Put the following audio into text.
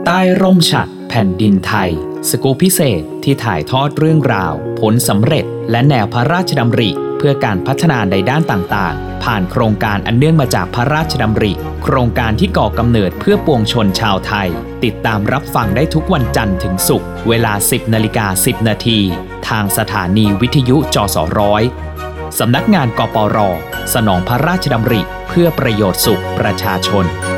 ต้ร่มฉัตรแผ่นดินไทยสกู๊ปพิเศษที่ถ่ายทอดเรื่องราวผลสำเร็จและแนวพระราชดำริเพื่อการพัฒนาในด้านต่างๆผ่านโครงการอันเนื่องมาจากพระราชดำริโครงการที่ก่อกำเนิดเพื่อปวงชนชาวไทยติดตามรับฟังได้ทุกวันจันทร์ถึงศุกร์เวลา 10:10 น.ทางสถานีวิทยุจส.100 สำนักงานกปร.สนองพระราชดำริเพื่อประโยชน์สุขประชาชน